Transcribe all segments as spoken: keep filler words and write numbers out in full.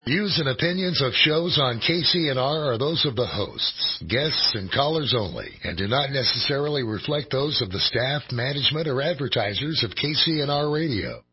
Views and opinions of shows on K C N R are those of the hosts, guests, and callers only, and do not necessarily reflect those of the staff, management, or advertisers of K C N R Radio.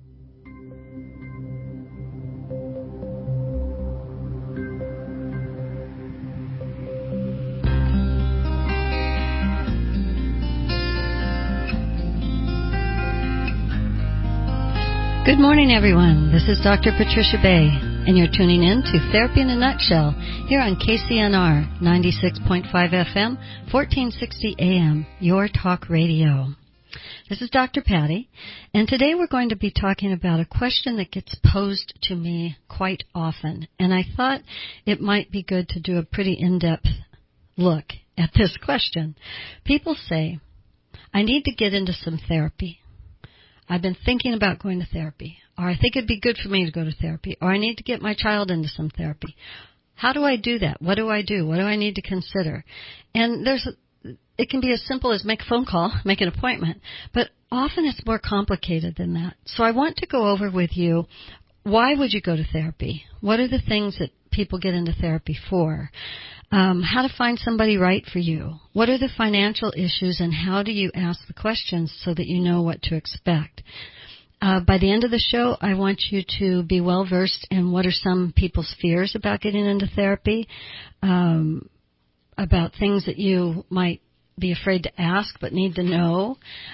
Good morning, everyone. This is Doctor Patricia Bay, and you're tuning in to Therapy in a Nutshell here on K C N R ninety-six point five F M, fourteen sixty A M, your talk radio. This is Doctor Patty, and today we're going to be talking about a question that gets posed to me quite often, and I thought it might be good to do a pretty in-depth look at this question. People say, I need to get into some therapy. I've been thinking about going to therapy, or I think it'd be good for me to go to therapy, or I need to get my child into some therapy. How do I do that? What do I do? What do I need to consider? And there's, it can be as simple as make a phone call, make an appointment, but often it's more complicated than that. So I want to go over with you, why would you go to therapy? What are the things that people get into therapy for? Um, how to find somebody right for you. What are the financial issues, and how do you ask the questions so that you know what to expect? Uh, by the end of the show, I want you to be well versed in what are some people's fears about getting into therapy, um, about things that you might be afraid to ask but need to know,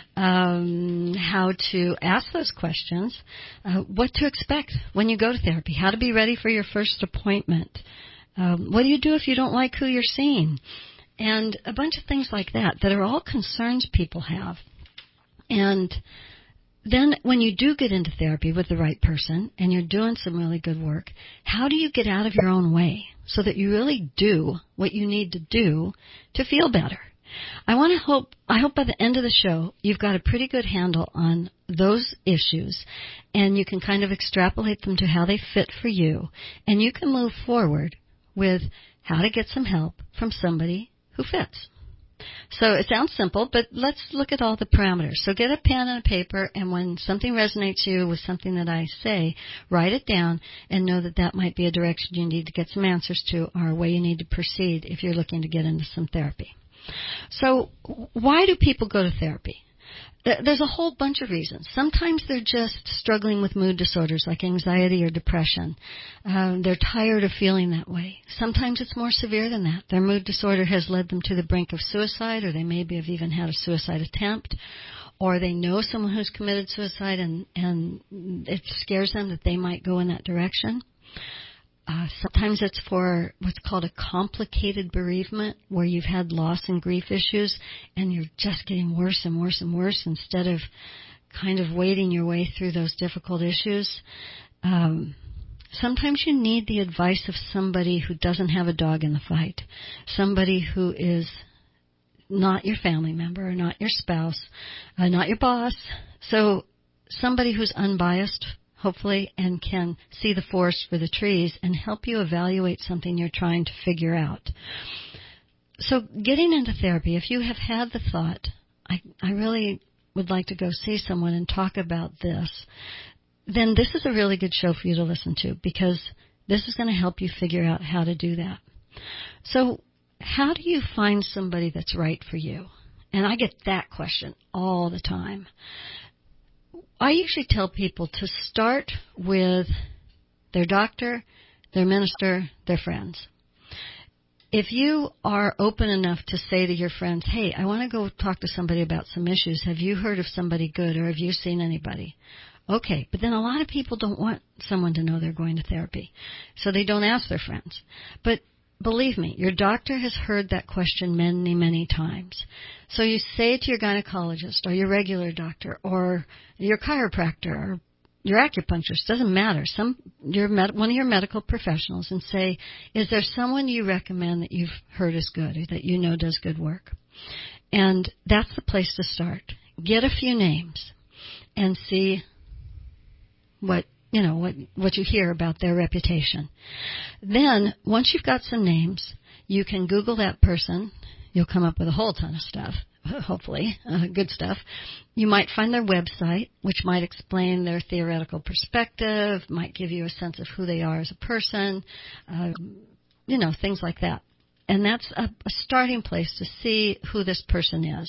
um, how to ask those questions, uh, what to expect when you go to therapy, how to be ready for your first appointment. Um, what do you do if you don't like who you're seeing? And a bunch of things like that that are all concerns people have. And then when you do get into therapy with the right person and you're doing some really good work, how do you get out of your own way so that you really do what you need to do to feel better? I want to hope, I hope by the end of the show you've got a pretty good handle on those issues and you can kind of extrapolate them to how they fit for you, and you can move forward with how to get some help from somebody who fits. So it sounds simple, but let's look at all the parameters. So get a pen and a paper, and when something resonates to you with something that I say, write it down and know that that might be a direction you need to get some answers to, or a way you need to proceed if you're looking to get into some therapy. So why do people go to therapy? There's a whole bunch of reasons. Sometimes they're just struggling with mood disorders like anxiety or depression. Um, they're tired of feeling that way. Sometimes it's more severe than that. Their mood disorder has led them to the brink of suicide, or they maybe have even had a suicide attempt, or they know someone who's committed suicide and, and it scares them that they might go in that direction. Uh, sometimes it's for what's called a complicated bereavement, where you've had loss and grief issues and you're just getting worse and worse and worse instead of kind of wading your way through those difficult issues. Um, sometimes you need the advice of somebody who doesn't have a dog in the fight, somebody who is not your family member or not your spouse, uh, not your boss. So somebody who's unbiased, hopefully, and can see the forest for the trees and help you evaluate something you're trying to figure out. So getting into therapy, if you have had the thought, I, I really would like to go see someone and talk about this, then this is a really good show for you to listen to, because this is going to help you figure out how to do that. So how do you find somebody that's right for you? And I get that question all the time. I usually tell people to start with their doctor, their minister, their friends. If you are open enough to say to your friends, hey, I want to go talk to somebody about some issues. Have you heard of somebody good, or have you seen anybody? Okay, but then a lot of people don't want someone to know they're going to therapy, so they don't ask their friends. But believe me, your doctor has heard that question many, many times. So you say it to your gynecologist or your regular doctor or your chiropractor or your acupuncturist, doesn't matter, some your med, one of your medical professionals, and say, is there someone you recommend that you've heard is good or that you know does good work? And that's the place to start. Get a few names and see what you know, what, what you hear about their reputation. Then, once you've got some names, you can Google that person. You'll come up with a whole ton of stuff. hopefully, uh, good stuff. You might find their website, which might explain their theoretical perspective, might give you a sense of who they are as a person, uh, you know, things like that. And that's a, a starting place to see who this person is.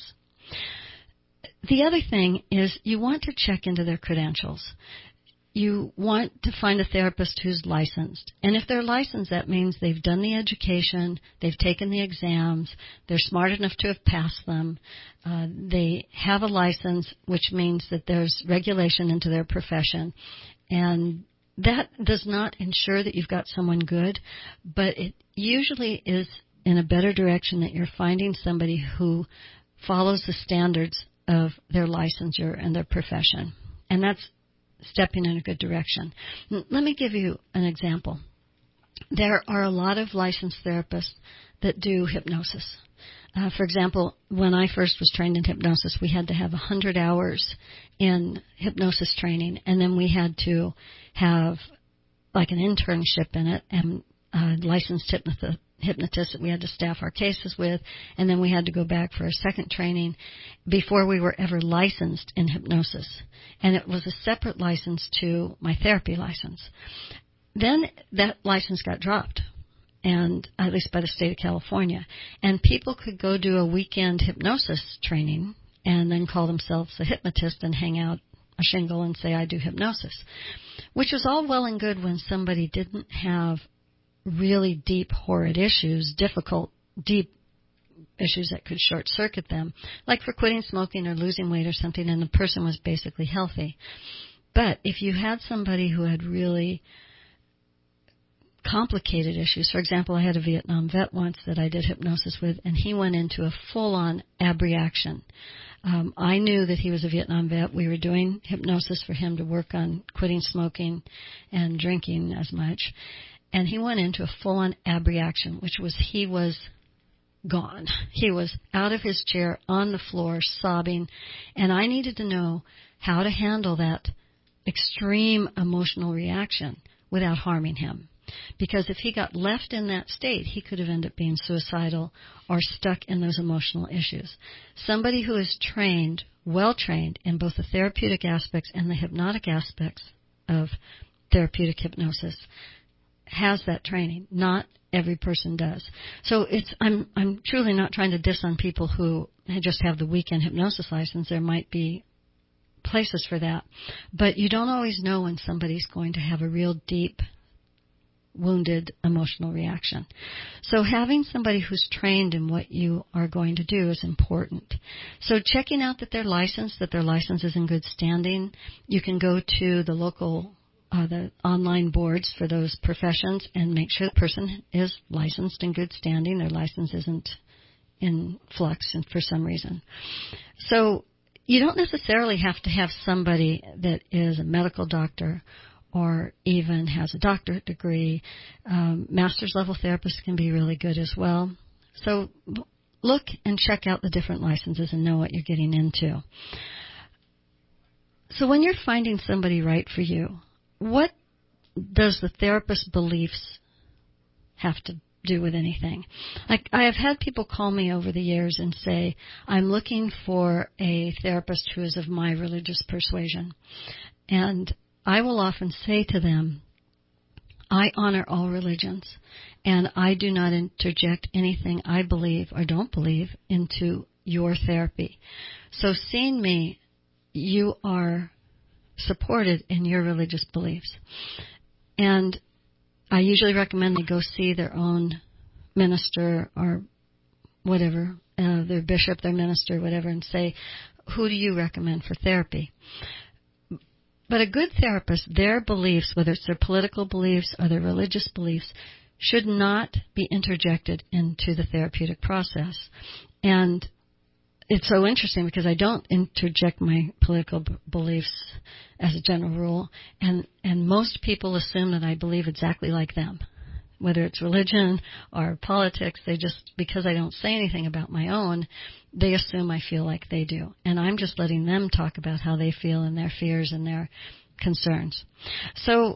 The other thing is you want to check into their credentials. You want to find a therapist who's licensed. And if they're licensed, that means they've done the education, they've taken the exams, they're smart enough to have passed them, uh, they have a license, which means that there's regulation into their profession. And that does not ensure that you've got someone good, but it usually is in a better direction that you're finding somebody who follows the standards of their licensure and their profession. And that's stepping in a good direction. Let me give you an example. There are a lot of licensed therapists that do hypnosis. Uh, for example, when I first was trained in hypnosis, we had to have one hundred hours in hypnosis training, and then we had to have like an internship in it, and uh, licensed hypnotist hypnotists that we had to staff our cases with, and then we had to go back for a second training before we were ever licensed in hypnosis. And it was a separate license to my therapy license. Then that license got dropped, and at least by the state of California. And people could go do a weekend hypnosis training and then call themselves a hypnotist and hang out a shingle and say, I do hypnosis, which was all well and good when somebody didn't have really deep, horrid issues, difficult, deep issues that could short-circuit them, like for quitting smoking or losing weight or something, and the person was basically healthy. But if you had somebody who had really complicated issues, for example, I had a Vietnam vet once that I did hypnosis with, and he went into a full-on abreaction. Um, I knew that he was a Vietnam vet. We were doing hypnosis for him to work on quitting smoking and drinking as much. And he went into a full-on abreaction, which was he was gone. He was out of his chair, on the floor, sobbing. And I needed to know how to handle that extreme emotional reaction without harming him. Because if he got left in that state, he could have ended up being suicidal or stuck in those emotional issues. Somebody who is trained, well-trained in both the therapeutic aspects and the hypnotic aspects of therapeutic hypnosis has that training. Not every person does. So it's I'm I'm truly not trying to diss on people who just have the weekend hypnosis license. There might be places for that. But you don't always know when somebody's going to have a real deep, wounded emotional reaction. So having somebody who's trained in what you are going to do is important. So checking out that they're licensed, that their license is in good standing. You can go to the local Uh, the online boards for those professions and make sure the person is licensed in good standing. Their license isn't in flux and for some reason. So you don't necessarily have to have somebody that is a medical doctor or even has a doctorate degree. Um, master's level therapists can be really good as well. So look and check out the different licenses and know what you're getting into. So when you're finding somebody right for you, what does the therapist's beliefs have to do with anything? Like, I have had people call me over the years and say, I'm looking for a therapist who is of my religious persuasion. And I will often say to them, I honor all religions, and I do not interject anything I believe or don't believe into your therapy. So seeing me, you are supported in your religious beliefs. And I usually recommend they go see their own minister or whatever, uh, their bishop, their minister, whatever, and say, who do you recommend for therapy? But a good therapist, their beliefs, whether it's their political beliefs or their religious beliefs, should not be interjected into the therapeutic process. And it's so interesting because I don't interject my political b- beliefs as a general rule, and, and most people assume that I believe exactly like them. Whether it's religion or politics, they just, because I don't say anything about my own, they assume I feel like they do. And I'm just letting them talk about how they feel and their fears and their concerns. So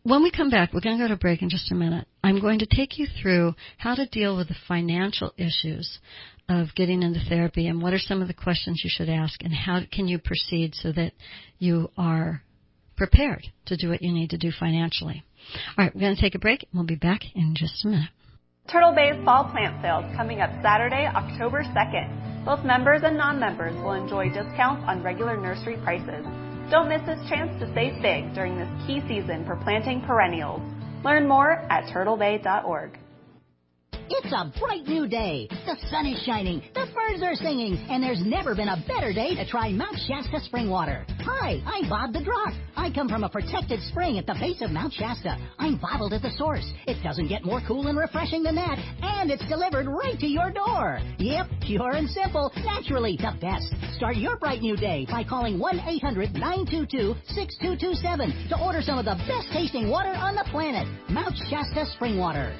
when we come back, we're going to go to break in just a minute. I'm going to take you through how to deal with the financial issues of getting into therapy and what are some of the questions you should ask and how can you proceed so that you are prepared to do what you need to do financially. All right, we're going to take a break. We'll be back in just a minute. Turtle Bay's Fall Plant Sales coming up Saturday, October second. Both members and non-members will enjoy discounts on regular nursery prices. Don't miss this chance to save big during this key season for planting perennials. Learn more at turtle bay dot org. It's a bright new day. The sun is shining, the birds are singing, and there's never been a better day to try Mount Shasta spring water. Hi, I'm Bob the Drock. I come from a protected spring at the base of Mount Shasta. I'm bottled at the source. It doesn't get more cool and refreshing than that, and it's delivered right to your door. Yep, pure and simple, naturally the best. Start your bright new day by calling one eight hundred nine two two six two two seven to order some of the best tasting water on the planet. Mount Shasta spring water.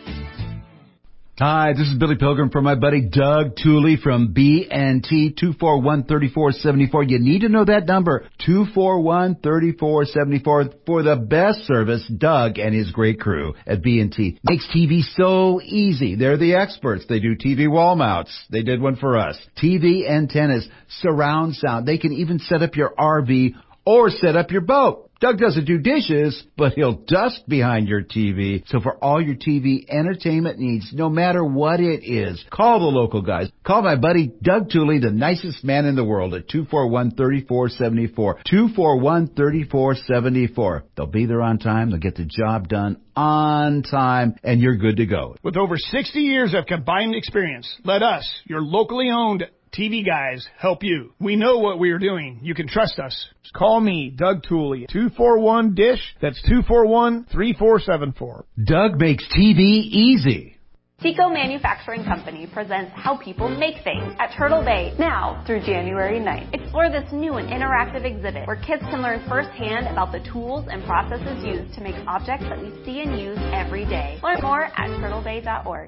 Hi, this is Billy Pilgrim from my buddy Doug Tooley from B and T, two four one, three four seven four. You need to know that number, two four one, three four seven four, for the best service. Doug and his great crew at B and T makes T V so easy. They're the experts. They do T V wall mounts. They did one for us. T V antennas, surround sound. They can even set up your R V or set up your boat. Doug doesn't do dishes, but he'll dust behind your T V. So for all your T V entertainment needs, no matter what it is, call the local guys. Call my buddy Doug Tooley, the nicest man in the world, at two four one, three four seven four. two four one, three four seven four. They'll be there on time. They'll get the job done on time, and you're good to go. With over sixty years of combined experience, let us, your locally owned T V guys, help you. We know what we are doing. You can trust us. Just call me, Doug Tooley, two four one DISH. That's two four one, three four seven four. Doug makes T V easy. Tico Manufacturing Company presents How People Make Things at Turtle Bay now through January ninth. Explore this new and interactive exhibit where kids can learn firsthand about the tools and processes used to make objects that we see and use every day. Learn more at turtle bay dot org.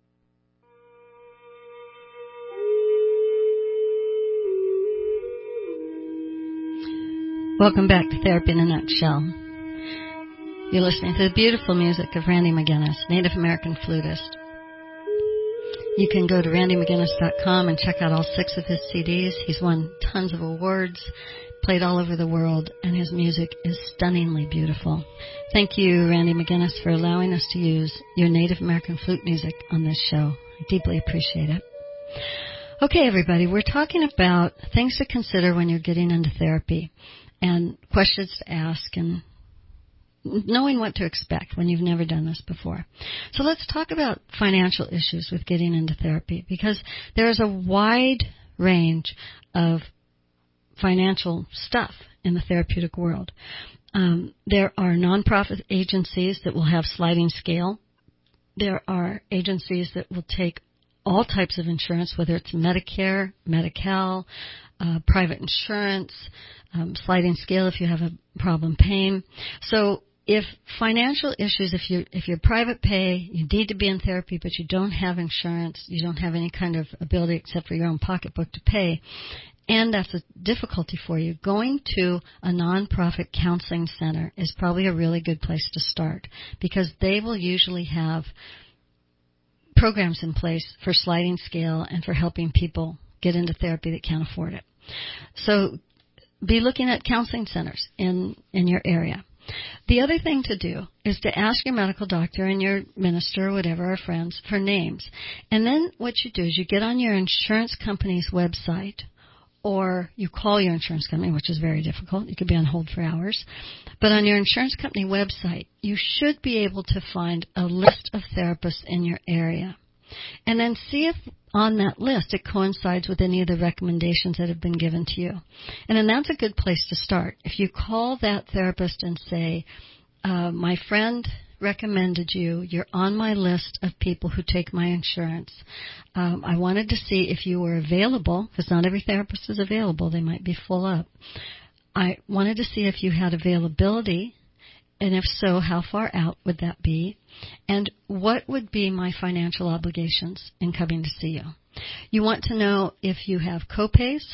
Welcome back to Therapy in a Nutshell. You're listening to the beautiful music of Randy McGinnis, Native American flutist. You can go to randy mcginnis dot com and check out all six of his C Ds. He's won tons of awards, played all over the world, and his music is stunningly beautiful. Thank you, Randy McGinnis, for allowing us to use your Native American flute music on this show. I deeply appreciate it. Okay, everybody, we're talking about things to consider when you're getting into therapy and questions to ask and knowing what to expect when you've never done this before. So let's talk about financial issues with getting into therapy, because there is a wide range of financial stuff in the therapeutic world. Um, there are nonprofit agencies that will have sliding scale. There are agencies that will take all types of insurance, whether it's Medicare, Medi-Cal, uh, private insurance, um, sliding scale if you have a problem paying. So if financial issues, if you're, if you're private pay, you need to be in therapy, but you don't have insurance, you don't have any kind of ability except for your own pocketbook to pay, and that's a difficulty for you, going to a nonprofit counseling center is probably a really good place to start, because they will usually have programs in place for sliding scale and for helping people get into therapy that can't afford it. So be looking at counseling centers in, in your area. The other thing to do is to ask your medical doctor and your minister or whatever, or friends, for names. And then what you do is you get on your insurance company's website, or you call your insurance company, which is very difficult. You could be on hold for hours. But on your insurance company website, you should be able to find a list of therapists in your area. And then see if on that list it coincides with any of the recommendations that have been given to you. And then that's a good place to start. If you call that therapist and say, uh, my friend recommended you, you're on my list of people who take my insurance. Um, I wanted to see if you were available, because not every therapist is available. They might be full up. I wanted to see if you had availability, and if so, how far out would that be? And what would be my financial obligations in coming to see you? You want to know if you have copays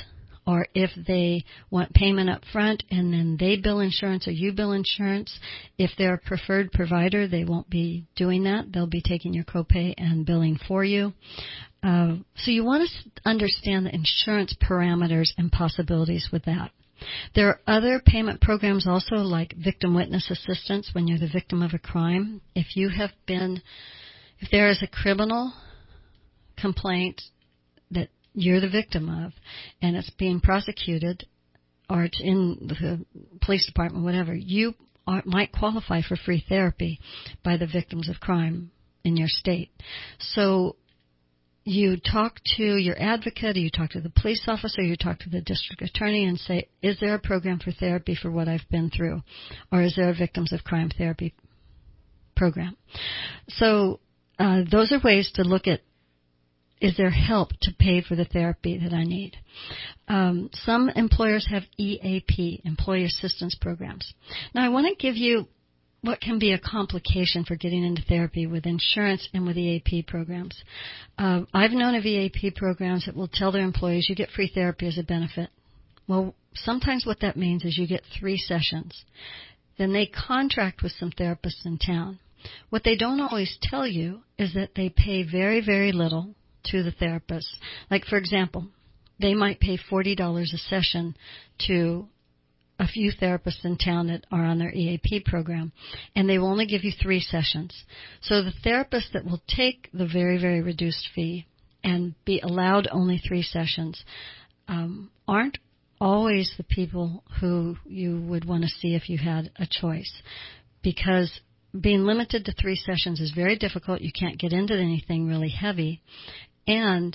or if they want payment up front and then they bill insurance or you bill insurance. If they're a preferred provider, they won't be doing that. They'll be taking your copay and billing for you. Uh, so you want to understand the insurance parameters and possibilities with that. There are other payment programs also, like victim witness assistance when you're the victim of a crime. If you have been, if there is a criminal complaint that you're the victim of and it's being prosecuted or it's in the police department, whatever, you are, might qualify for free therapy by the victims of crime in your state. So you talk to your advocate, or you talk to the police officer, you talk to the district attorney and say, is there a program for therapy for what I've been through? Or is there a victims of crime therapy program? So uh, those are ways to look at, is there help to pay for the therapy that I need? Um, some employers have E A P, Employee Assistance Programs. Now I want to give you what can be a complication for getting into therapy with insurance and with E A P programs. Uh, I've known of E A P programs that will tell their employees you get free therapy as a benefit. Well, sometimes what that means is you get three sessions. Then they contract with some therapists in town. What they don't always tell you is that they pay very, very little to the therapist. Like, for example, they might pay forty dollars a session to a few therapists in town that are on their E A P program, and they will only give you three sessions. So the therapists that will take the very, very reduced fee and be allowed only three sessions um, aren't always the people who you would want to see if you had a choice, because being limited to three sessions is very difficult. You can't get into anything really heavy, and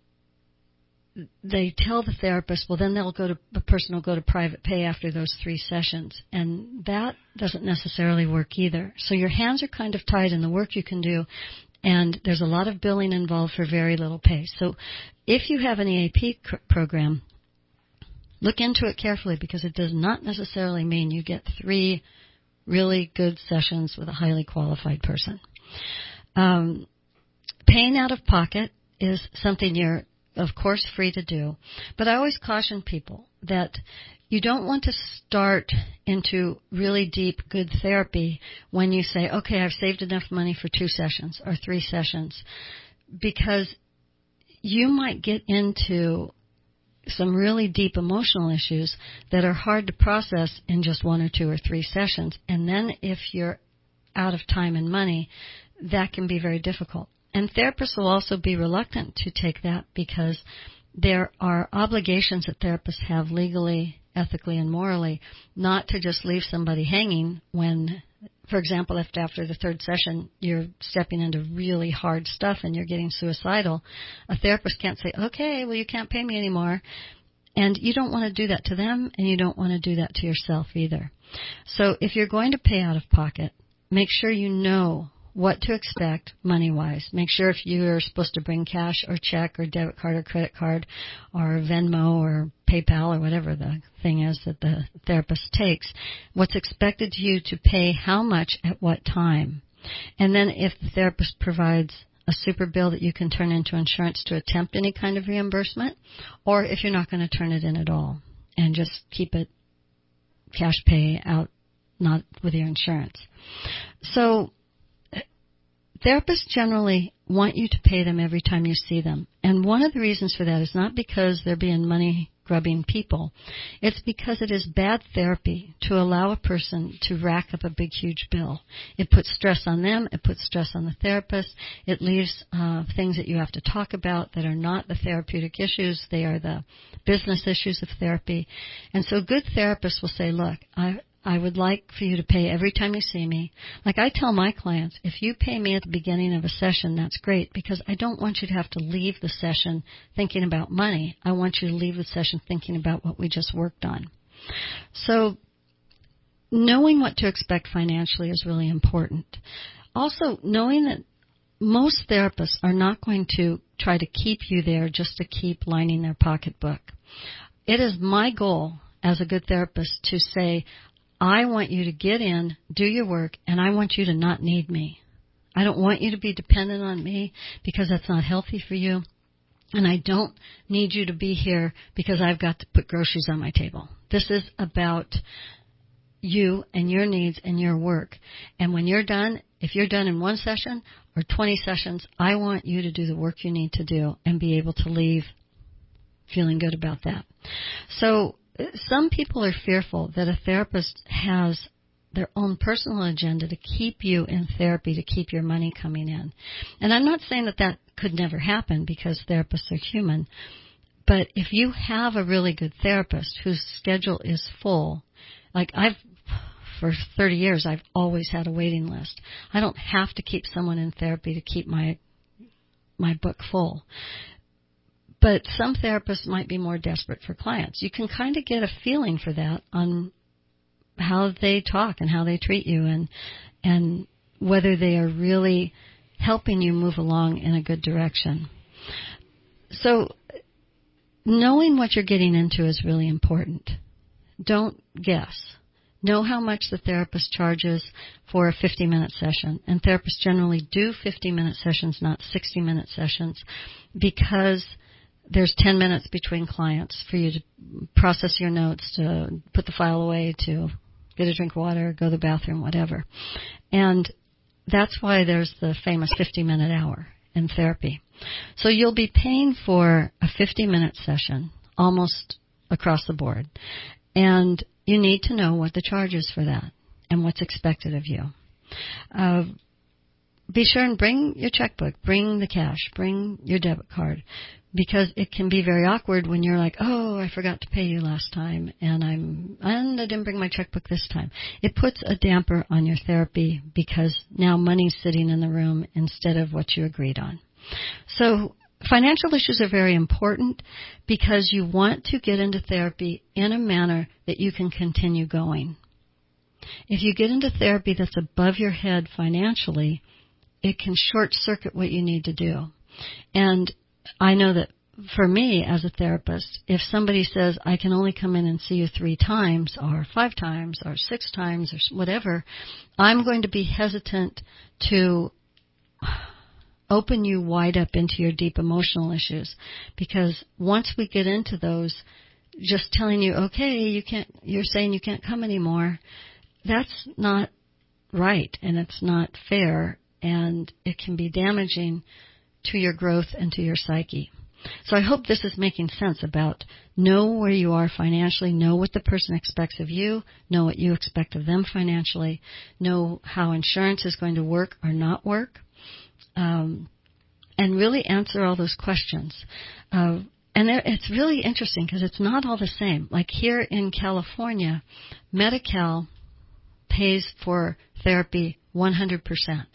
they tell the therapist, well, then they'll go to, the person will go to private pay after those three sessions. And that doesn't necessarily work either. So your hands are kind of tied in the work you can do, and there's a lot of billing involved for very little pay. So if you have an E A P c- program, look into it carefully, because it does not necessarily mean you get three really good sessions with a highly qualified person. Um, paying out of pocket is something you're of course free to do, but I always caution people that you don't want to start into really deep, good therapy when you say, okay, I've saved enough money for two sessions or three sessions, because you might get into some really deep emotional issues that are hard to process in just one or two or three sessions. And then if you're out of time and money, that can be very difficult. And therapists will also be reluctant to take that, because there are obligations that therapists have legally, ethically, and morally not to just leave somebody hanging when, for example, if after the third session you're stepping into really hard stuff and you're getting suicidal. A therapist can't say, okay, well, you can't pay me anymore. And you don't want to do that to them, and you don't want to do that to yourself either. So if you're going to pay out of pocket, make sure you know what to expect money-wise. Make sure if you're supposed to bring cash or check or debit card or credit card or Venmo or PayPal or whatever the thing is that the therapist takes, what's expected to you to pay how much at what time. And then if the therapist provides a super bill that you can turn into insurance to attempt any kind of reimbursement, or if you're not going to turn it in at all and just keep it cash pay out, not with your insurance. So therapists generally want you to pay them every time you see them. And one of the reasons for that is not because they're being money-grubbing people. It's because it is bad therapy to allow a person to rack up a big, huge bill. It puts stress on them. It puts stress on the therapist. It leaves uh, things that you have to talk about that are not the therapeutic issues. They are the business issues of therapy. And so good therapists will say, look, I I would like for you to pay every time you see me. Like I tell my clients, if you pay me at the beginning of a session, that's great, because I don't want you to have to leave the session thinking about money. I want you to leave the session thinking about what we just worked on. So knowing what to expect financially is really important. Also, knowing that most therapists are not going to try to keep you there just to keep lining their pocketbook. It is my goal as a good therapist to say, I want you to get in, do your work, and I want you to not need me. I don't want you to be dependent on me, because that's not healthy for you. And I don't need you to be here because I've got to put groceries on my table. This is about you and your needs and your work. And when you're done, if you're done in one session or twenty sessions, I want you to do the work you need to do and be able to leave feeling good about that. So some people are fearful that a therapist has their own personal agenda to keep you in therapy, to keep your money coming in. And I'm not saying that that could never happen because therapists are human. But if you have a really good therapist whose schedule is full, like I've, for thirty years, I've always had a waiting list. I don't have to keep someone in therapy to keep my my book full. But some therapists might be more desperate for clients. You can kind of get a feeling for that on how they talk and how they treat you, and and whether they are really helping you move along in a good direction. So knowing what you're getting into is really important. Don't guess. Know how much the therapist charges for a fifty-minute session. And therapists generally do fifty-minute sessions, not sixty-minute sessions, because there's ten minutes between clients for you to process your notes, to put the file away, to get a drink of water, go to the bathroom, whatever. And that's why there's the famous fifty-minute hour in therapy. So you'll be paying for a fifty-minute session almost across the board. And you need to know what the charge is for that and what's expected of you. Uh, be sure and bring your checkbook, bring the cash, bring your debit card, because it can be very awkward when you're like, oh, I forgot to pay you last time, and I'm and I didn't bring my checkbook this time. It puts a damper on your therapy because now money's sitting in the room instead of what you agreed on. So financial issues are very important because you want to get into therapy in a manner that you can continue going. If you get into therapy that's above your head financially, it can short-circuit what you need to do. And I know that for me as a therapist, if somebody says, I can only come in and see you three times or five times or six times or whatever, I'm going to be hesitant to open you wide up into your deep emotional issues, because once we get into those, just telling you, okay, you can't, you're saying you can't come anymore, that's not right and it's not fair, and it can be damaging to your growth and to your psyche. So I hope this is making sense about know where you are financially, know what the person expects of you, know what you expect of them financially, know how insurance is going to work or not work, um, and really answer all those questions. Uh, and it's really interesting because it's not all the same. Like here in California, Medi-Cal pays for therapy one hundred percent.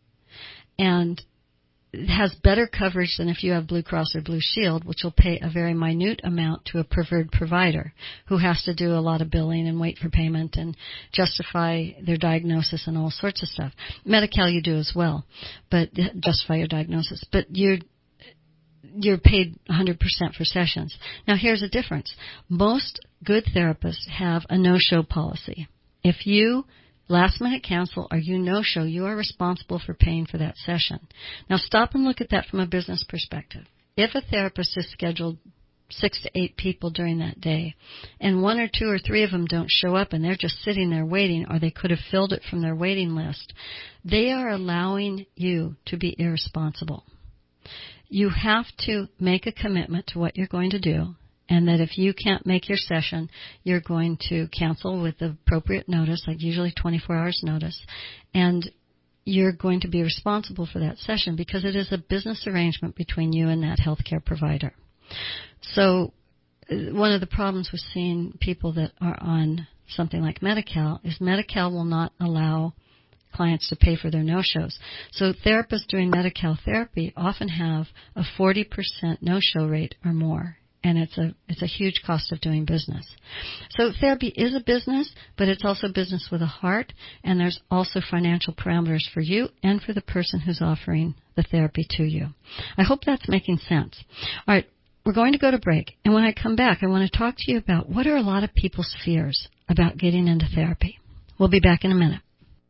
And it has better coverage than if you have Blue Cross or Blue Shield, which will pay a very minute amount to a preferred provider who has to do a lot of billing and wait for payment and justify their diagnosis and all sorts of stuff. Medi-Cal you do as well, but justify your diagnosis. But you're you're paid one hundred percent for sessions. Now here's the difference. Most good therapists have a no-show policy. If you last-minute cancel or you no-show, you are responsible for paying for that session. Now stop and look at that from a business perspective. If a therapist has scheduled six to eight people during that day, and one or two or three of them don't show up and they're just sitting there waiting, or they could have filled it from their waiting list, they are allowing you to be irresponsible. You have to make a commitment to what you're going to do, and that if you can't make your session, you're going to cancel with the appropriate notice, like usually twenty-four hours notice, and you're going to be responsible for that session because it is a business arrangement between you and that healthcare provider. So one of the problems with seeing people that are on something like Medi-Cal is Medi-Cal will not allow clients to pay for their no-shows. So therapists doing Medi-Cal therapy often have a forty percent no-show rate or more. And it's a it's a huge cost of doing business. So therapy is a business, but it's also business with a heart, and there's also financial parameters for you and for the person who's offering the therapy to you. I hope that's making sense. All right, we're going to go to break, and when I come back, I want to talk to you about what are a lot of people's fears about getting into therapy. We'll be back in a minute.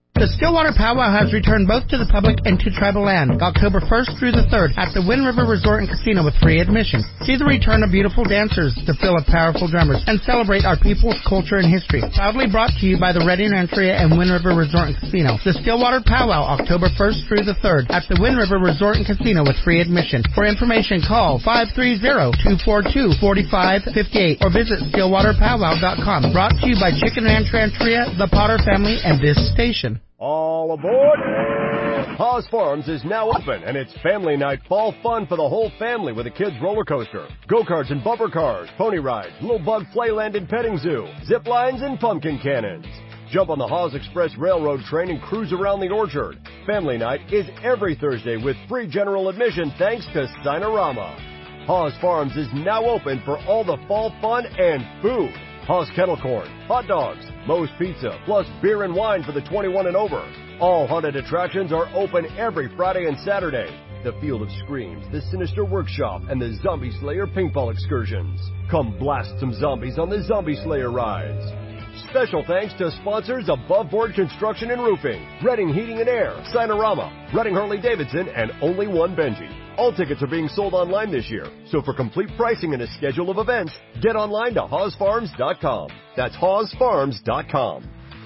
The Stillwater Powwow has returned both to the public and to tribal land, October first through the third at the Wind River Resort and Casino with free admission. See the return of beautiful dancers, the fill of powerful drummers, and celebrate our people's culture and history. Proudly brought to you by the Redding Rancheria and Wind River Resort and Casino. The Stillwater Powwow, October first through the third at the Wind River Resort and Casino with free admission. For information, call five three zero, two four two, four five five eight or visit stillwater powwow dot com. Brought to you by Chicken Ranch Rancheria, the Potter family, and this station. All aboard! Haas Farms is now open, and it's family night fall fun for the whole family with a kids roller coaster, go-karts and bumper cars, pony rides, little bug playland and petting zoo, zip lines and pumpkin cannons. Jump on the Haas Express Railroad train and cruise around the orchard. Family night is every Thursday with free general admission thanks to Sinorama. Haas Farms is now open for all the fall fun and food. Haas Kettle Corn, hot dogs, Moe's Pizza, plus beer and wine for the twenty-one and over. All haunted attractions are open every Friday and Saturday. The Field of Screams, the Sinister Workshop, and the Zombie Slayer paintball excursions. Come blast some zombies on the Zombie Slayer rides. Special thanks to sponsors Above Board Construction and Roofing, Redding Heating and Air, Sinorama, Redding Harley-Davidson, and Only One Benji. All tickets are being sold online this year, so for complete pricing and a schedule of events, get online to haas farms dot com. That's haas farms dot com.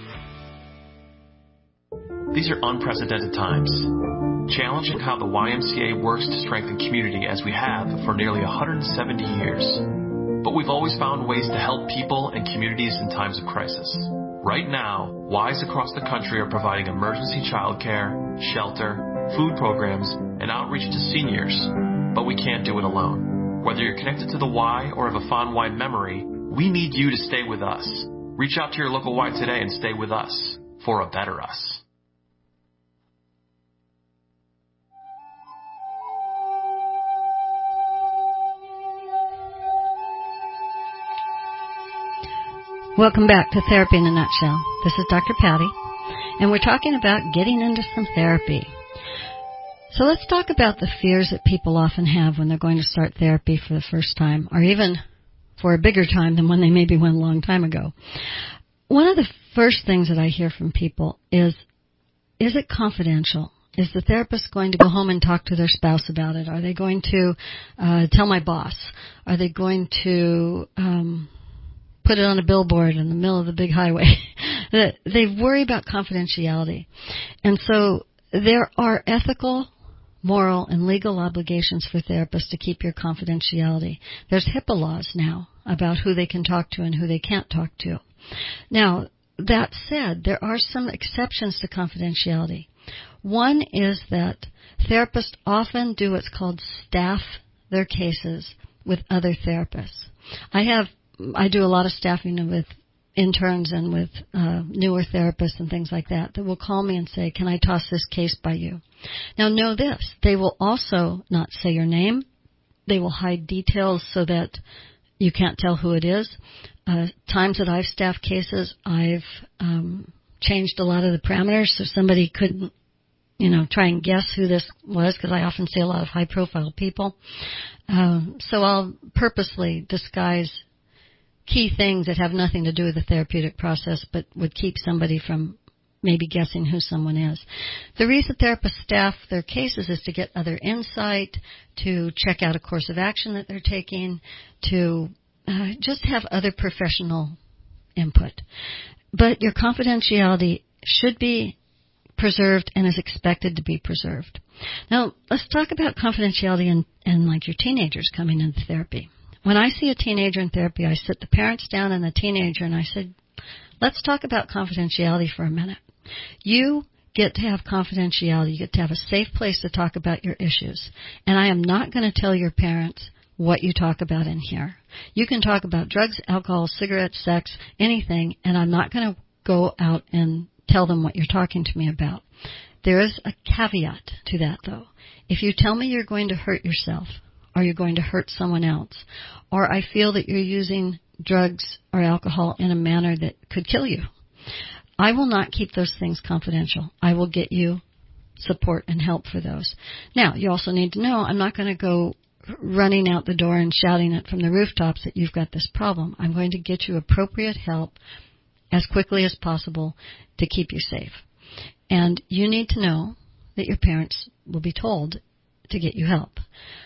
These are unprecedented times, challenging how the Y M C A works to strengthen community as we have for nearly one hundred seventy years. But we've always found ways to help people and communities in times of crisis. Right now, Y's across the country are providing emergency childcare, shelter, food programs, and outreach to seniors, but we can't do it alone. Whether you're connected to the Y or have a fond Y memory, we need you to stay with us. Reach out to your local Y today and stay with us for a better us. Welcome back to Therapy in a Nutshell. This is Doctor Patty, and we're talking about getting into some therapy. So let's talk about the fears that people often have when they're going to start therapy for the first time, or even for a bigger time than when they maybe went a long time ago. One of the first things that I hear from people is, is it confidential? Is the therapist going to go home and talk to their spouse about it? Are they going to uh, tell my boss? Are they going to um, put it on a billboard in the middle of the big highway? They worry about confidentiality. And so there are ethical, moral, and legal obligations for therapists to keep your confidentiality. There's HIPAA laws now about who they can talk to and who they can't talk to. Now, that said, there are some exceptions to confidentiality. One is that therapists often do what's called staff their cases with other therapists. I have, I do a lot of staffing with interns and with uh, newer therapists and things like that that will call me and say, can I toss this case by you? Now, know this. They will also not say your name. They will hide details so that you can't tell who it is. Uh, times that I've staffed cases, I've um, changed a lot of the parameters so somebody couldn't, you know, try and guess who this was, because I often see a lot of high-profile people. Um, so I'll purposely disguise key things that have nothing to do with the therapeutic process but would keep somebody from maybe guessing who someone is. The reason therapists staff their cases is to get other insight, to check out a course of action that they're taking, to uh, just have other professional input. But your confidentiality should be preserved and is expected to be preserved. Now, let's talk about confidentiality and, and like your teenagers coming into therapy. When I see a teenager in therapy, I sit the parents down and the teenager and I said, let's talk about confidentiality for a minute. You get to have confidentiality. You get to have a safe place to talk about your issues. And I am not going to tell your parents what you talk about in here. You can talk about drugs, alcohol, cigarettes, sex, anything, and I'm not going to go out and tell them what you're talking to me about. There is a caveat to that, though. If you tell me you're going to hurt yourself, or you're going to hurt someone else, or I feel that you're using drugs or alcohol in a manner that could kill you, I will not keep those things confidential. I will get you support and help for those. Now, you also need to know I'm not going to go running out the door and shouting it from the rooftops that you've got this problem. I'm going to get you appropriate help as quickly as possible to keep you safe. And you need to know that your parents will be told to get you help.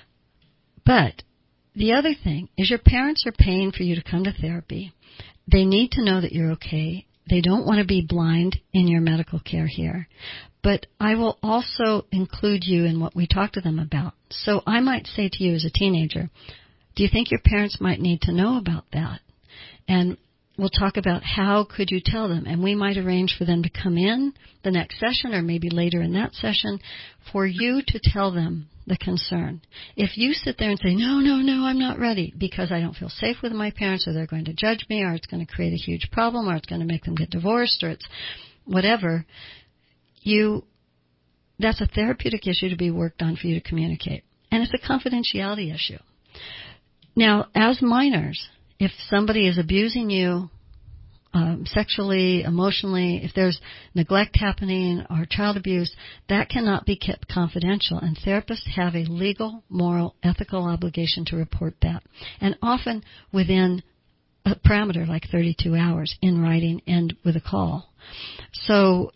But the other thing is your parents are paying for you to come to therapy. They need to know that you're okay. They don't want to be blind in your medical care here. But I will also include you in what we talk to them about. So I might say to you as a teenager, do you think your parents might need to know about that? And we'll talk about how could you tell them. And we might arrange for them to come in the next session or maybe later in that session for you to tell them the concern. If you sit there and say, no, no, no, I'm not ready because I don't feel safe with my parents or they're going to judge me or it's going to create a huge problem or it's going to make them get divorced or it's whatever, you, that's a therapeutic issue to be worked on for you to communicate. And it's a confidentiality issue. Now, as minors, if somebody is abusing you um, sexually, emotionally, if there's neglect happening or child abuse, that cannot be kept confidential. And therapists have a legal, moral, ethical obligation to report that. And often within a parameter like thirty-two hours in writing and with a call. So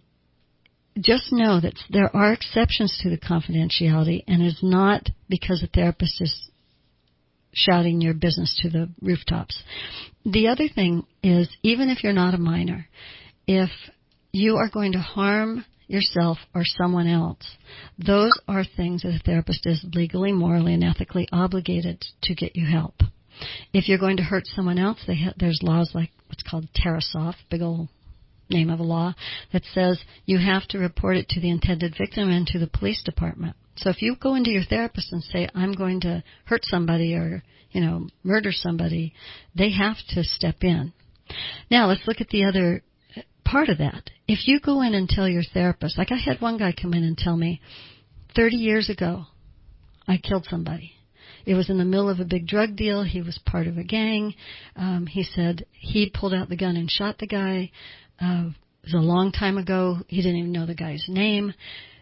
just know that there are exceptions to the confidentiality, and it's not because a therapist is shouting your business to the rooftops. The other thing is, even if you're not a minor, if you are going to harm yourself or someone else, those are things that a therapist is legally, morally, and ethically obligated to get you help. If you're going to hurt someone else, they ha- there's laws like what's called Tarasoff, big old name of a law, that says you have to report it to the intended victim and to the police department. So if you go into your therapist and say, I'm going to hurt somebody or, you know, murder somebody, they have to step in. Now, let's look at the other part of that. If you go in and tell your therapist, like I had one guy come in and tell me, thirty years ago, I killed somebody. It was in the middle of a big drug deal. He was part of a gang. Um, he said he pulled out the gun and shot the guy. Uh, it was a long time ago. He didn't even know the guy's name.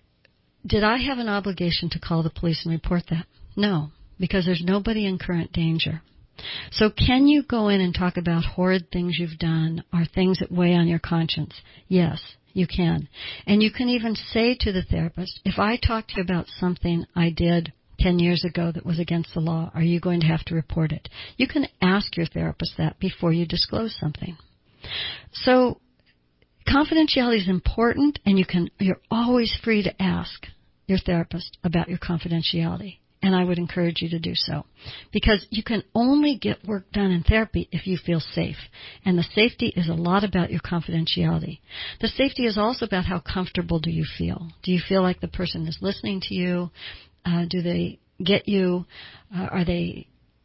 Did I have an obligation to call the police and report that? No, because there's nobody in current danger. So can you go in and talk about horrid things you've done or things that weigh on your conscience? Yes, you can. And you can even say to the therapist, if I talk to you about something I did ten years ago that was against the law, are you going to have to report it? You can ask your therapist that before you disclose something. So confidentiality is important, and you can, you're always free to ask your therapist about your confidentiality, and I would encourage you to do so, because you can only get work done in therapy if you feel safe, and the safety is a lot about your confidentiality. The safety is also about how comfortable do you feel. Do you feel like the person is listening to you? Uh, do they get you? Uh, are they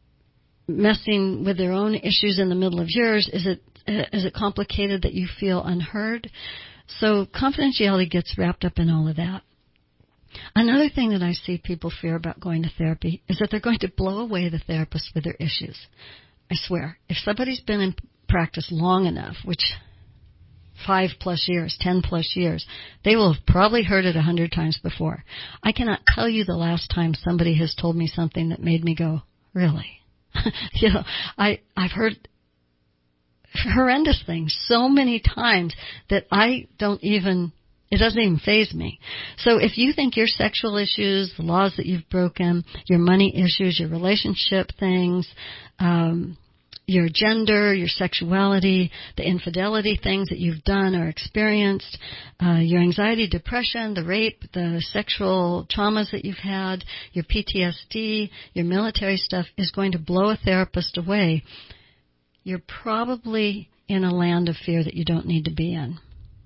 messing with their own issues in the middle of yours? Is it Is it complicated that you feel unheard? So confidentiality gets wrapped up in all of that. Another thing that I see people fear about going to therapy is that they're going to blow away the therapist with their issues. I swear, if somebody's been in practice long enough, which five plus years, ten plus years, they will have probably heard it a hundred times before. I cannot tell you the last time somebody has told me something that made me go, really? you know, I, I've heard horrendous things so many times that I don't even, it doesn't even faze me. So if you think your sexual issues, the laws that you've broken, your money issues, your relationship things, um, your gender, your sexuality, the infidelity things that you've done or experienced, uh, your anxiety, depression, the rape, the sexual traumas that you've had, your P T S D, your military stuff is going to blow a therapist away, you're probably in a land of fear that you don't need to be in.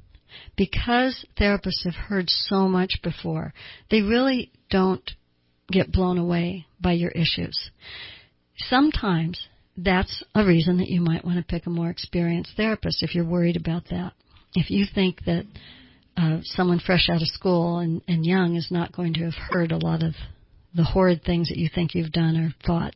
Because therapists have heard so much before, they really don't get blown away by your issues. Sometimes that's a reason that you might want to pick a more experienced therapist if you're worried about that. If you think that uh, someone fresh out of school and, and young is not going to have heard a lot of the horrid things that you think you've done or thought,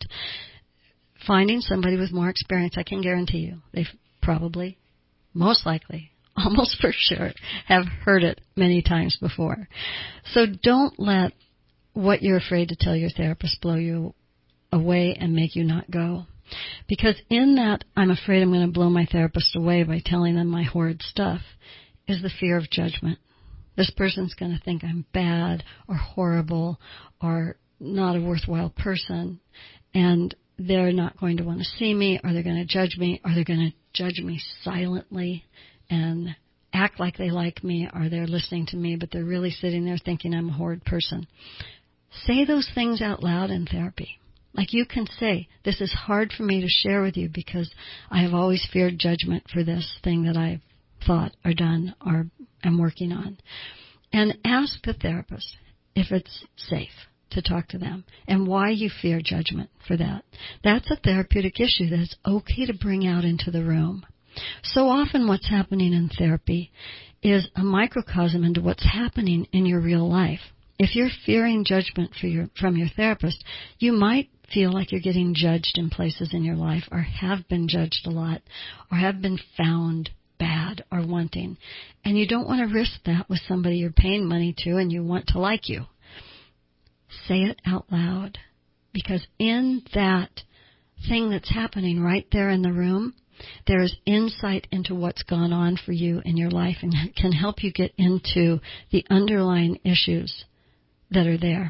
finding somebody with more experience, I can guarantee you, they've probably, most likely, almost for sure, have heard it many times before. So don't let what you're afraid to tell your therapist blow you away and make you not go. Because in that, I'm afraid I'm going to blow my therapist away by telling them my horrid stuff, is the fear of judgment. This person's going to think I'm bad or horrible or not a worthwhile person, and they're not going to want to see me, or they're going to judge me, or they're going to judge me silently and act like they like me, or they're listening to me, but they're really sitting there thinking I'm a horrid person. Say those things out loud in therapy. Like you can say, this is hard for me to share with you because I have always feared judgment for this thing that I've thought or done or am working on. And ask the therapist if it's safe to talk to them and why you fear judgment for that. That's a therapeutic issue that it's okay to bring out into the room. So often what's happening in therapy is a microcosm into what's happening in your real life. If you're fearing judgment for your, from your therapist, you might feel like you're getting judged in places in your life, or have been judged a lot, or have been found bad or wanting. And you don't want to risk that with somebody you're paying money to and you want to like you. Say it out loud. Because in that thing that's happening right there in the room, there is insight into what's gone on for you in your life and can help you get into the underlying issues that are there.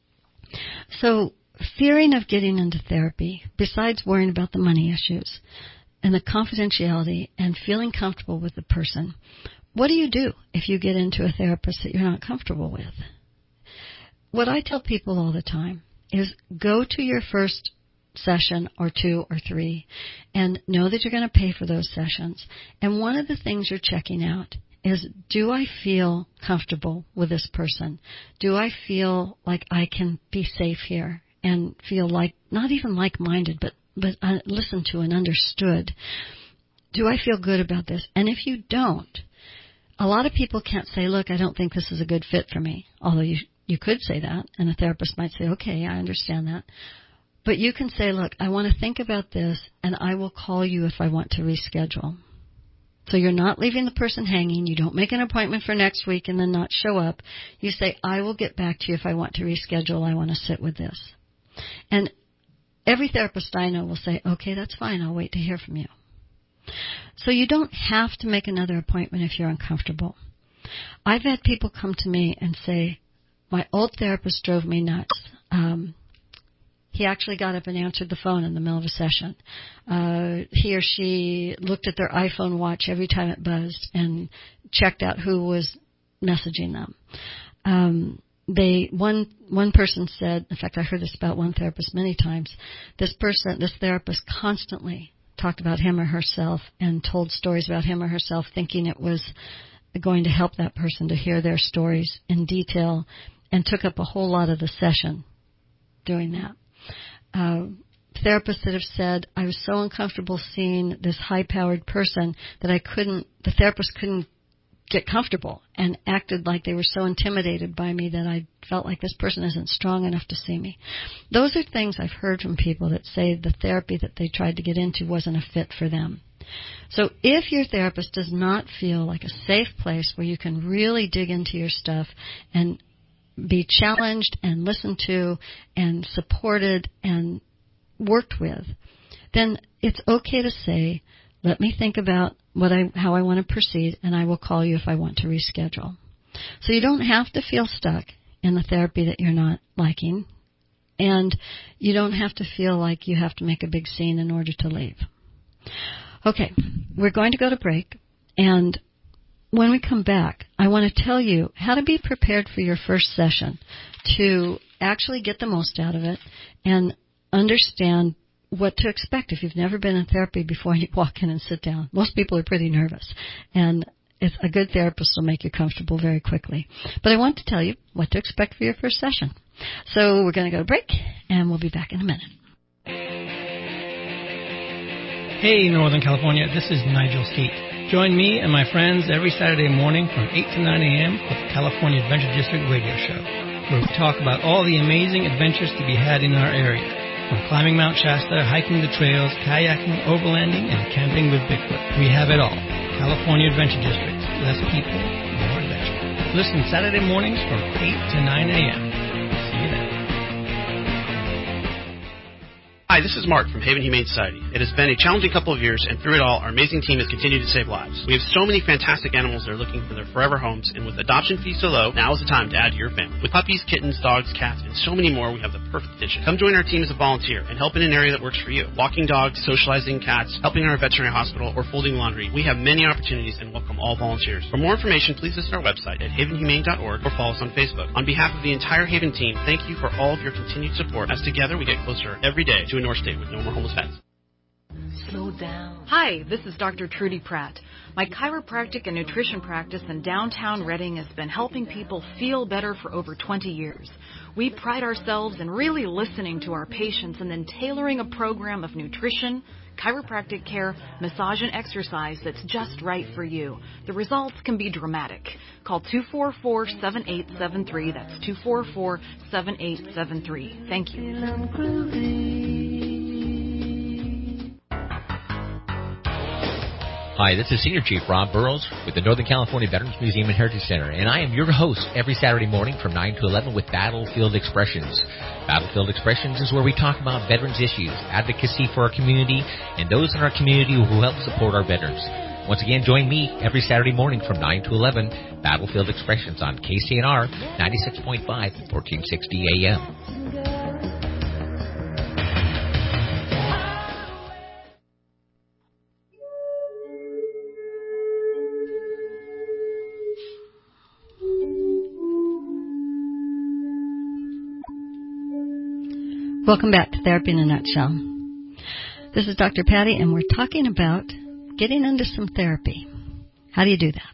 So, fearing of getting into therapy, besides worrying about the money issues and the confidentiality and feeling comfortable with the person, what do you do if you get into a therapist that you're not comfortable with? What I tell people all the time is go to your first session or two or three and know that you're going to pay for those sessions. And one of the things you're checking out is, do I feel comfortable with this person? Do I feel like I can be safe here and feel like, not even like-minded, but, but uh, listened to and understood? Do I feel good about this? And if you don't, a lot of people can't say, look, I don't think this is a good fit for me. Although you you could say that, and a therapist might say, okay, I understand that. But you can say, look, I want to think about this, and I will call you if I want to reschedule. So you're not leaving the person hanging. You don't make an appointment for next week and then not show up. You say, I will get back to you if I want to reschedule. I want to sit with this. And every therapist I know will say, okay, that's fine. I'll wait to hear from you. So you don't have to make another appointment if you're uncomfortable. I've had people come to me and say, my old therapist drove me nuts. Um, He actually got up and answered the phone in the middle of a session. Uh, he or she looked at their iPhone watch every time it buzzed and checked out who was messaging them. Um, they one one person said, in fact, I heard this about one therapist many times. This person, this therapist, constantly talked about him or herself and told stories about him or herself, thinking it was going to help that person to hear their stories in detail, and took up a whole lot of the session doing that. Uh, therapists that have said, I was so uncomfortable seeing this high-powered person that I couldn't, the therapist couldn't get comfortable and acted like they were so intimidated by me that I felt like this person isn't strong enough to see me. Those are things I've heard from people that say the therapy that they tried to get into wasn't a fit for them. So if your therapist does not feel like a safe place where you can really dig into your stuff and be challenged and listened to and supported and worked with, then it's okay to say, let me think about what I, how I want to proceed, and I will call you if I want to reschedule. So you don't have to feel stuck in the therapy that you're not liking, and you don't have to feel like you have to make a big scene in order to leave. Okay, we're going to go to break, and when we come back, I want to tell you how to be prepared for your first session to actually get the most out of it and understand what to expect if you've never been in therapy before and you walk in and sit down. Most people are pretty nervous, and it's a good therapist will make you comfortable very quickly. But I want to tell you what to expect for your first session. So we're going to go to break, and we'll be back in a minute. Hey, Northern California, this is Nigel Skeet. Join me and my friends every Saturday morning from eight to nine a.m. with the California Adventure District radio show, where we talk about all the amazing adventures to be had in our area, from climbing Mount Shasta, hiking the trails, kayaking, overlanding, and camping with Bigfoot. We have it all. California Adventure District. Less people, more adventure. Listen Saturday mornings from eight to nine a.m. See you then. Hi, this is Mark from Haven Humane Society. It has been a challenging couple of years, and through it all, our amazing team has continued to save lives. We have so many fantastic animals that are looking for their forever homes, and with adoption fees so low, now is the time to add to your family. With puppies, kittens, dogs, cats, and so many more, we have the perfect addition. Come join our team as a volunteer and help in an area that works for you. Walking dogs, socializing cats, helping in our veterinary hospital, or folding laundry. We have many opportunities and welcome all volunteers. For more information, please visit our website at haven humane dot org or follow us on Facebook. On behalf of the entire Haven team, thank you for all of your continued support, as together we get closer every day to a North State with no more homeless pets. Slow down. Hi, this is Doctor Trudy Pratt. My chiropractic and nutrition practice in downtown Reading has been helping people feel better for over twenty years. We pride ourselves in really listening to our patients and then tailoring a program of nutrition, chiropractic care, massage, and exercise that's just right for you. The results can be dramatic. Call two four four, seven eight seven three. That's two four four, seven eight seven three. Thank you. Hi, this is Senior Chief Rob Burrows with the Northern California Veterans Museum and Heritage Center, and I am your host every Saturday morning from nine to eleven with Battlefield Expressions. Battlefield Expressions is where we talk about veterans issues, advocacy for our community, and those in our community who help support our veterans. Once again, join me every Saturday morning from nine to eleven, Battlefield Expressions on K C N R ninety-six point five, fourteen sixty A M. Welcome back to Therapy in a Nutshell. This is Doctor Patty, and we're talking about getting into some therapy. How do you do that?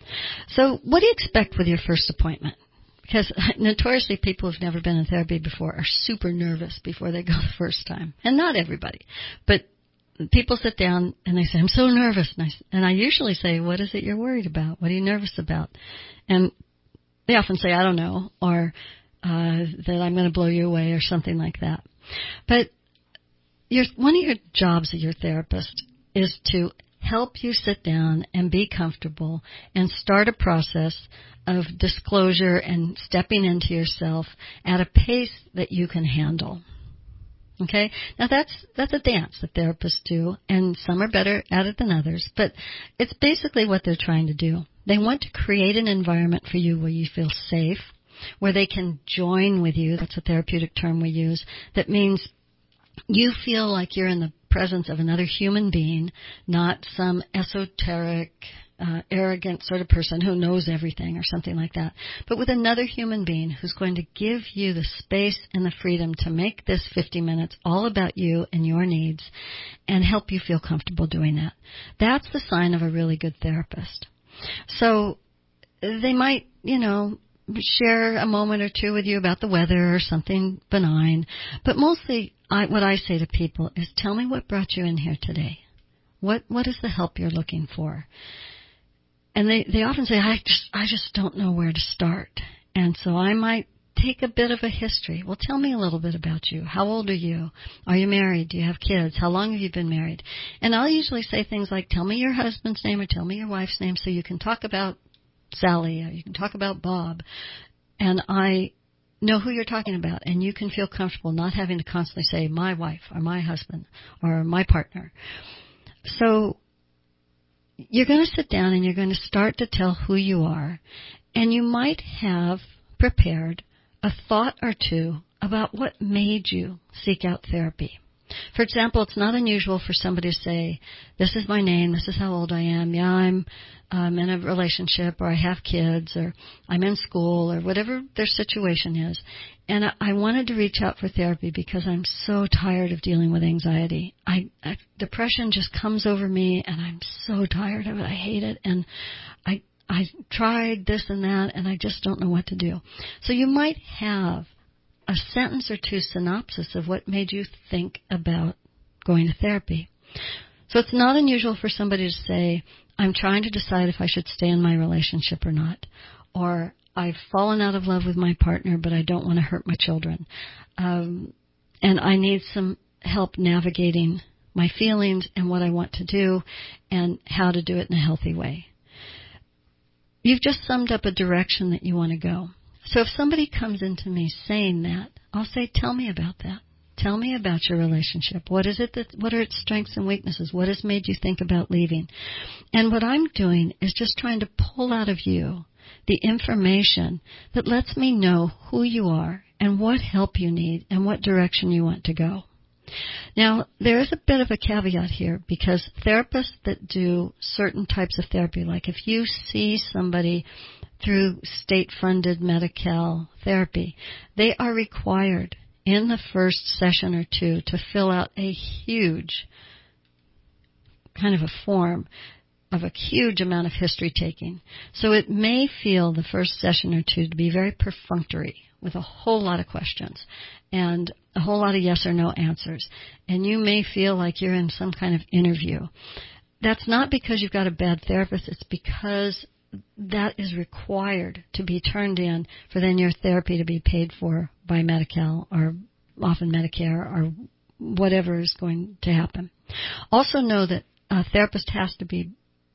So what do you expect with your first appointment? Because notoriously people who've never been in therapy before are super nervous before they go the first time. And not everybody. But people sit down and they say, I'm so nervous. And I, and I usually say, what is it you're worried about? What are you nervous about? And they often say, I don't know, or Uh, that I'm going to blow you away or something like that. But your, one of your jobs as your therapist is to help you sit down and be comfortable and start a process of disclosure and stepping into yourself at a pace that you can handle. Okay? Now that's, that's a dance that therapists do, and some are better at it than others, but it's basically what they're trying to do. They want to create an environment for you where you feel safe, where they can join with you. That's a therapeutic term we use. That means you feel like you're in the presence of another human being, not some esoteric, uh, arrogant sort of person who knows everything or something like that, but with another human being who's going to give you the space and the freedom to make this fifty minutes all about you and your needs and help you feel comfortable doing that. That's the sign of a really good therapist. So they might, you know, share a moment or two with you about the weather or something benign. But mostly I, what I say to people is, tell me what brought you in here today. What What is the help you're looking for? And they, they often say, I just, I just don't know where to start. And so I might take a bit of a history. Well, tell me a little bit about you. How old are you? Are you married? Do you have kids? How long have you been married? And I'll usually say things like, tell me your husband's name or tell me your wife's name so you can talk about Sally, or you can talk about Bob, and I know who you're talking about, and you can feel comfortable not having to constantly say my wife or my husband or my partner. So you're going to sit down and you're going to start to tell who you are, and you might have prepared a thought or two about what made you seek out therapy. For example, it's not unusual for somebody to say, this is my name, this is how old I am, yeah, I'm um, in a relationship, or I have kids, or I'm in school, or whatever their situation is. And I, I wanted to reach out for therapy because I'm so tired of dealing with anxiety. I, I depression just comes over me, and I'm so tired of it. I hate it, and I I tried this and that, and I just don't know what to do. So you might have a sentence or two synopsis of what made you think about going to therapy. So it's not unusual for somebody to say, I'm trying to decide if I should stay in my relationship or not. Or I've fallen out of love with my partner, but I don't want to hurt my children. Um, and I need some help navigating my feelings and what I want to do and how to do it in a healthy way. You've just summed up a direction that you want to go. So if somebody comes into me saying that, I'll say, tell me about that. Tell me about your relationship. What is it that, what are its strengths and weaknesses? What has made you think about leaving? And what I'm doing is just trying to pull out of you the information that lets me know who you are and what help you need and what direction you want to go. Now, there is a bit of a caveat here, because therapists that do certain types of therapy, like if you see somebody through state-funded Medi-Cal therapy, they are required in the first session or two to fill out a huge kind of a form of a huge amount of history taking. So it may feel the first session or two to be very perfunctory, with a whole lot of questions and a whole lot of yes or no answers. And you may feel like you're in some kind of interview. That's not because you've got a bad therapist. It's because that is required to be turned in for then your therapy to be paid for by Medi-Cal or often Medicare or whatever is going to happen. Also know that a therapist has to be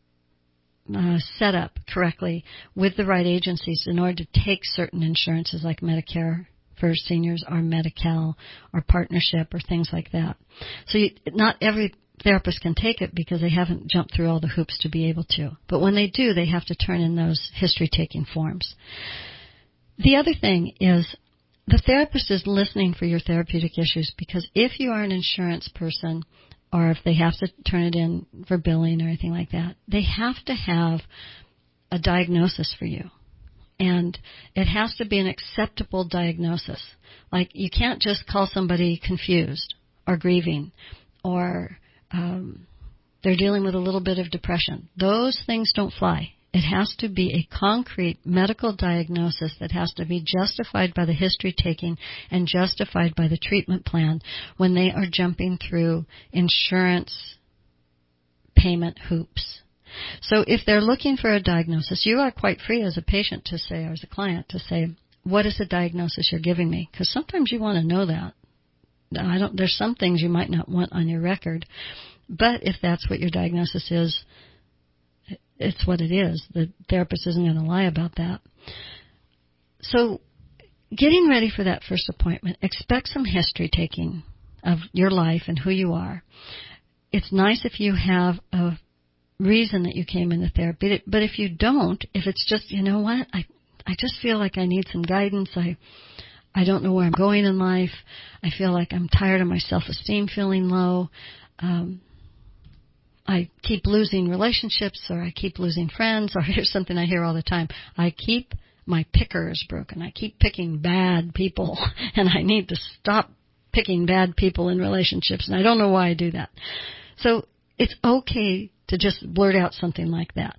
Uh, set up correctly with the right agencies in order to take certain insurances like Medicare for seniors or Medi-Cal or partnership or things like that. So you, not every therapist can take it because they haven't jumped through all the hoops to be able to. But when they do, they have to turn in those history-taking forms. The other thing is the therapist is listening for your therapeutic issues, because if you are an insurance person, or if they have to turn it in for billing or anything like that, they have to have a diagnosis for you. And it has to be an acceptable diagnosis. Like, you can't just call somebody confused or grieving or um, they're dealing with a little bit of depression. Those things don't fly. It has to be a concrete medical diagnosis that has to be justified by the history taking and justified by the treatment plan when they are jumping through insurance payment hoops. So if they're looking for a diagnosis, you are quite free as a patient to say, or as a client to say, what is the diagnosis you're giving me? Because sometimes you want to know that. I don't, there's some things you might not want on your record, but if that's what your diagnosis is, it's what it is. The therapist isn't going to lie about that. So getting ready for that first appointment, expect some history taking of your life and who you are. It's nice if you have a reason that you came into therapy, but if you don't, if it's just, you know what, I I just feel like I need some guidance. I I don't know where I'm going in life. I feel like I'm tired of my self-esteem feeling low. Um I keep losing relationships, or I keep losing friends, or here's something I hear all the time. I keep, my picker is broken. I keep picking bad people, and I need to stop picking bad people in relationships, and I don't know why I do that. So it's okay to just blurt out something like that.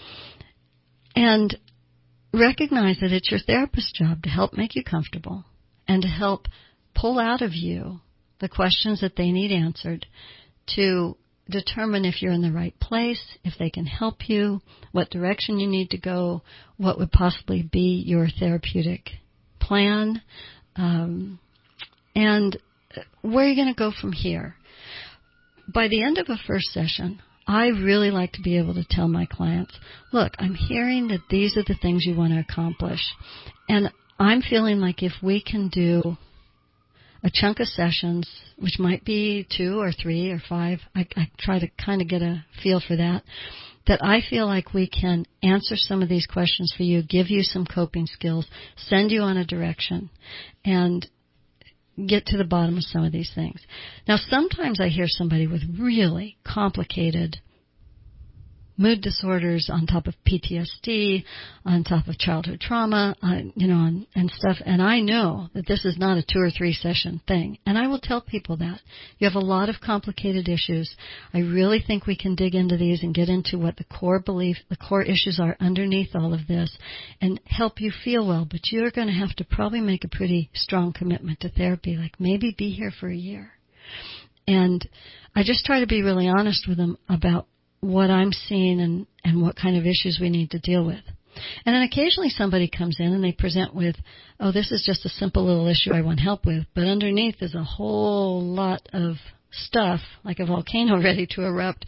And recognize that it's your therapist's job to help make you comfortable and to help pull out of you the questions that they need answered, to determine if you're in the right place, if they can help you, what direction you need to go, what would possibly be your therapeutic plan, um, and where you're going to go from here. By the end of a first session, I really like to be able to tell my clients, look, I'm hearing that these are the things you want to accomplish, and I'm feeling like if we can do a chunk of sessions, which might be two or three or five, I, I try to kind of get a feel for that, that I feel like we can answer some of these questions for you, give you some coping skills, send you on a direction, and get to the bottom of some of these things. Now, sometimes I hear somebody with really complicated mood disorders on top of P T S D, on top of childhood trauma, uh, you know, and, and stuff. And I know that this is not a two or three session thing. And I will tell people that. You have a lot of complicated issues. I really think we can dig into these and get into what the core belief, the core issues are underneath all of this and help you feel well. But you're going to have to probably make a pretty strong commitment to therapy, like maybe be here for a year. And I just try to be really honest with them about what I'm seeing and, and what kind of issues we need to deal with. And then occasionally somebody comes in and they present with, oh, this is just a simple little issue I want help with, but underneath is a whole lot of stuff, like a volcano ready to erupt,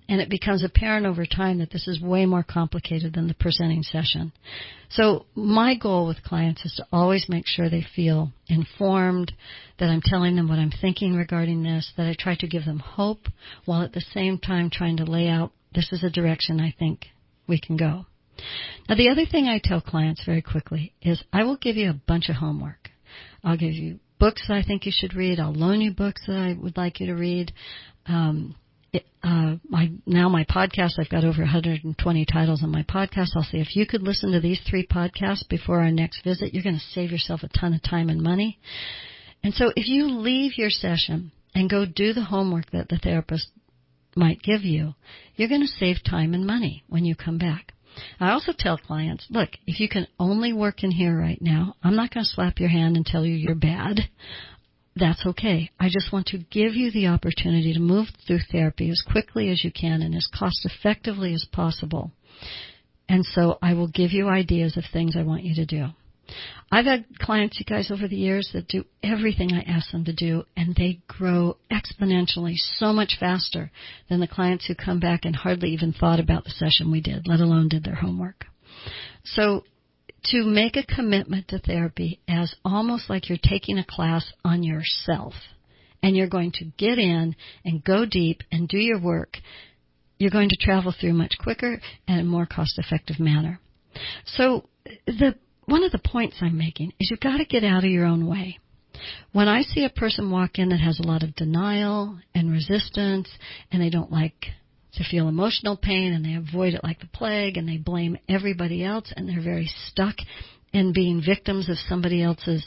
And it becomes apparent over time that this is way more complicated than the presenting session. So my goal with clients is to always make sure they feel informed, that I'm telling them what I'm thinking regarding this, that I try to give them hope, while at the same time trying to lay out, this is a direction I think we can go. Now, the other thing I tell clients very quickly is I will give you a bunch of homework. I'll give you books that I think you should read. I'll loan you books that I would like you to read. Um, It, uh, my, now my podcast, I've got over one hundred twenty titles on my podcast. I'll say, if you could listen to these three podcasts before our next visit, you're going to save yourself a ton of time and money. And so if you leave your session and go do the homework that the therapist might give you, you're going to save time and money when you come back. I also tell clients, look, if you can only work in here right now, I'm not going to slap your hand and tell you you're bad. That's okay. I just want to give you the opportunity to move through therapy as quickly as you can and as cost effectively as possible. And so I will give you ideas of things I want you to do. I've had clients, you guys, over the years that do everything I ask them to do, and they grow exponentially so much faster than the clients who come back and hardly even thought about the session we did, let alone did their homework. So to make a commitment to therapy as almost like you're taking a class on yourself and you're going to get in and go deep and do your work, you're going to travel through much quicker and in a more cost-effective manner. So the one of the points I'm making is you've got to get out of your own way. When I see a person walk in that has a lot of denial and resistance and they don't like to feel emotional pain and they avoid it like the plague and they blame everybody else and they're very stuck in being victims of somebody else's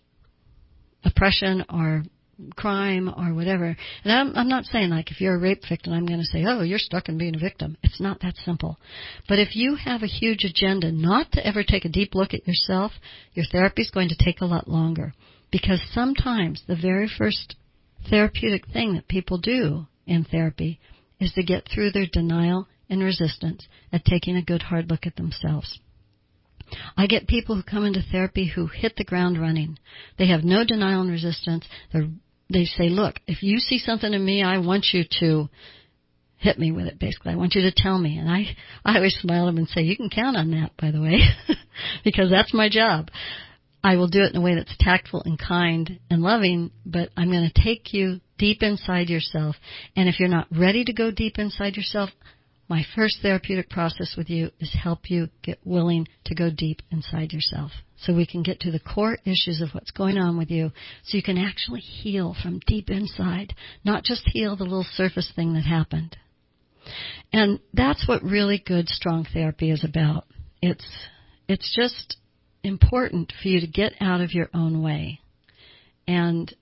oppression or crime or whatever. And I'm, I'm not saying like if you're a rape victim, I'm going to say, oh, you're stuck in being a victim. It's not that simple. But if you have a huge agenda not to ever take a deep look at yourself, your therapy is going to take a lot longer. Because sometimes the very first therapeutic thing that people do in therapy is to get through their denial and resistance at taking a good hard look at themselves. I get people who come into therapy who hit the ground running. They have no denial and resistance. They're, they say, look, if you see something in me, I want you to hit me with it, basically. I want you to tell me. And I, I always smile at them and say, you can count on that, by the way, because that's my job. I will do it in a way that's tactful and kind and loving, but I'm going to take you deep inside yourself. And if you're not ready to go deep inside yourself, my first therapeutic process with you is help you get willing to go deep inside yourself so we can get to the core issues of what's going on with you so you can actually heal from deep inside, not just heal the little surface thing that happened. And that's what really good, strong therapy is about. It's, it's just important for you to get out of your own way and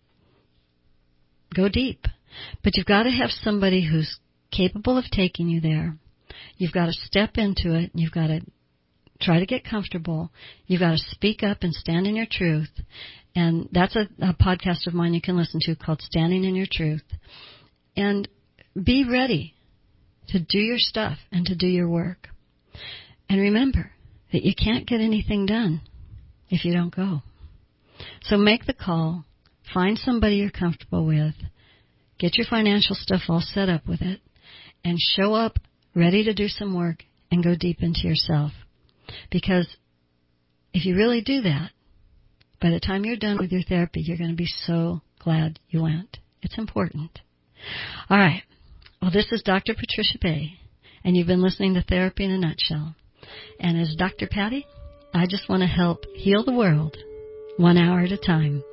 go deep. But you've got to have somebody who's capable of taking you there. You've got to step into it. You've got to try to get comfortable. You've got to speak up and stand in your truth. And that's a, a podcast of mine you can listen to called Standing in Your Truth. And be ready to do your stuff and to do your work. And remember that you can't get anything done if you don't go. So make the call. Find somebody you're comfortable with. Get your financial stuff all set up with it. And show up ready to do some work and go deep into yourself. Because if you really do that, by the time you're done with your therapy, you're going to be so glad you went. It's important. All right. Well, this is Doctor Patricia Bay, and you've been listening to Therapy in a Nutshell. And as Doctor Patty, I just want to help heal the world one hour at a time.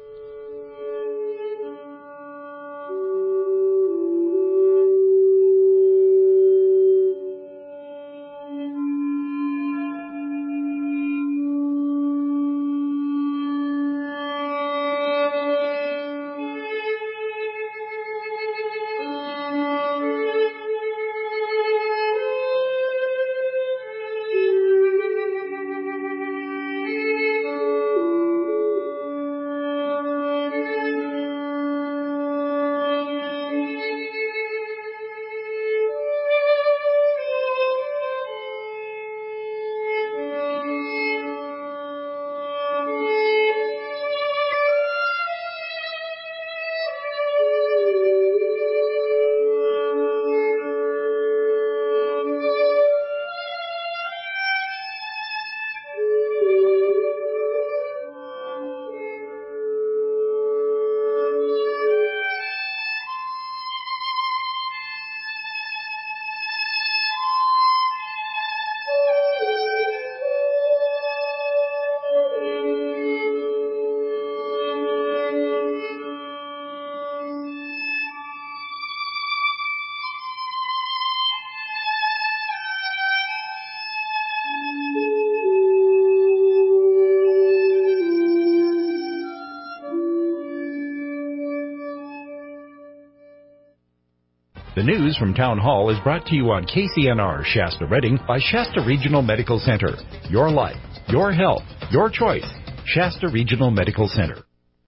The news from Town Hall is brought to you on K C N R Shasta Redding by Shasta Regional Medical Center. Your life, your health, your choice. Shasta Regional Medical Center.